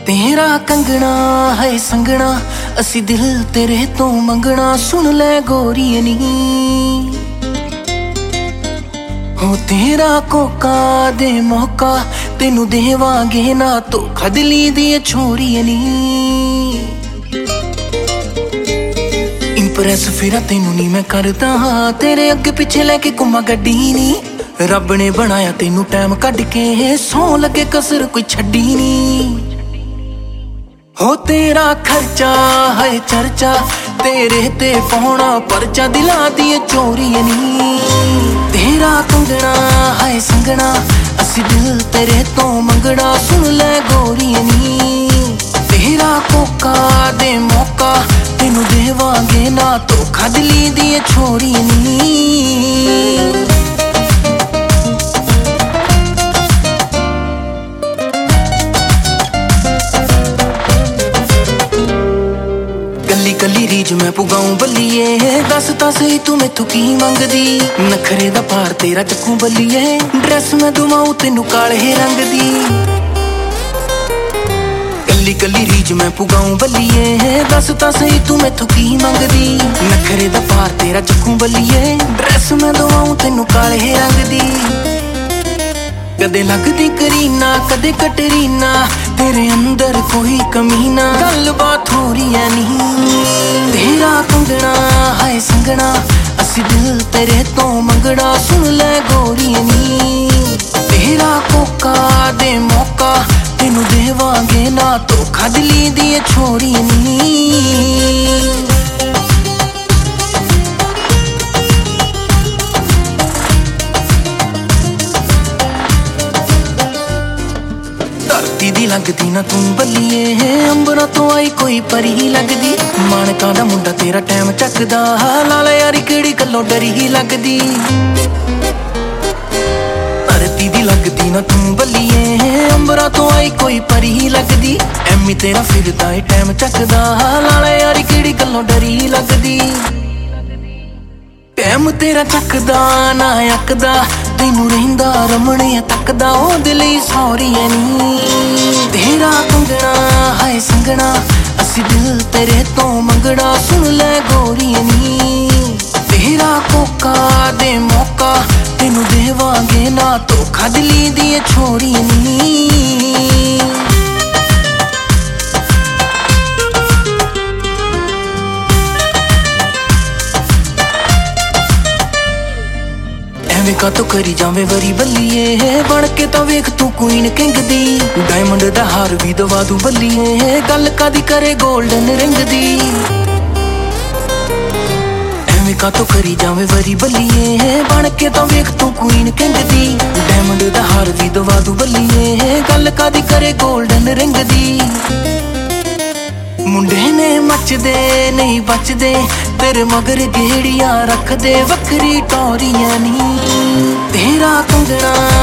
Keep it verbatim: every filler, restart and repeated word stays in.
तेरा कंगना है संगना असी दिल तेरे तो मंगना सुन ले गोरिए नी हो तेरा कोका दे मौका तेनू देवांगे ना तो खदली दी छोरिए नी इंप्रेस फिर तेनू नी मैं करदा तेरे अगे पिछे लेके घुमा गड्डी नी रब ने बनाया तेनू टाइम कढ के सौ लगे कसर कोई छड्डी नी हो तेरा खर्चा है चर्चा तेरे ते पौना परचा दिला दिए चोरिए नी तेरा कंगना है संगना असी दिल तेरे तो मंगना सुन ले गोरिए नी तेरा कोका दे मौका तेनू देवांगे ना तो खदली दिए छोरिए नी कली रीज मैं पुगाऊं बल्लिए दस ता सही तू मैथू की मंगदी नखरे दा पार तेरा चक्कू बल्लिए ड्रेस मैं दुवाऊं तेनू काले रंग दी कली कली रीज मैं पुगाऊं बल्लिए दस ता सही तू मैथू की मंगदी नखरे दा पार तेरा चक्कू बल्लिए ड्रेस मैं दुवाऊं तेनू काले रंग दी कदे लगदी करीना कदे कटरीना तेरे अंदर कोई कमीना गल बात हो रही है नहीं तेरा कंगना है संगना असी दिल तेरे तो मंगना सुन ले गोरिए नी तेरा कोका दे मौका तेनू देवांगे ना तो खदली दिए छोरिए नी दी लगदी ना तू बल्लिए अंबरा तो आई कोई परी लगदी मानका दा मुंडा तेरा टाइम चकदा लाल यारी केड़ी गल्लों डरी ही लगदी धरती दी लगदी ना तू बल्लिए अंबरा तो आई कोई परी लगदी एमी तेरा फिरदा ए टाइम चकदा लाल यारी केड़ी गल्लों डरी ही लगदी टाइम तेरा चकदा ना अकदा तेनू रहिंदा रमणे तकदा ओदे लई सौरीए नी तेरा कंगना है संगना असी दिल तेरे तो मंगना सुन ले गोरिए नी तेरा कोका दे मौका तेनू देवांगे ना तो खदली दिए छोरिए नी का तो करी जावे वरी बल्लिए बन के तो वेख तू क्वीन किंग दी डायमंड दा हार भी दवा दू बल्लिए गल कादी करे गोल्डन रिंग दी एवें का तो करी जावे वरी बल्लिए बन के तो वेख तू क्वीन किंग दी डायमंड दा हार भी दवा दू बल्लिए गल कादी करे गोल्डन रिंग दी मुंडे ने मचदे नहीं बचदे तेरे मगर गेड़ियां रख दे वक्री टोरियां नी तेरा कंगना